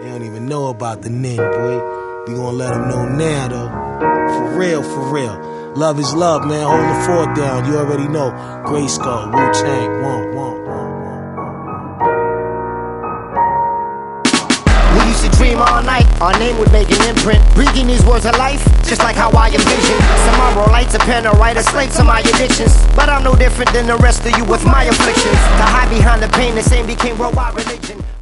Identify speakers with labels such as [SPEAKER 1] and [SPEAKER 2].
[SPEAKER 1] They don't even know about the Nin, boy. We gonna let them know now, though. For real, for real. Love is love, man. Hold the fort down. You already know. Grayskull, Wu-Tang,
[SPEAKER 2] We used to dream all night, our name would make an imprint, breathing these words of life, just like how I envision. Tomorrow lights a pen, a writer, slave to my addictions. But I'm no different than the rest of you with my afflictions. To hide behind the pain, the same became worldwide religion.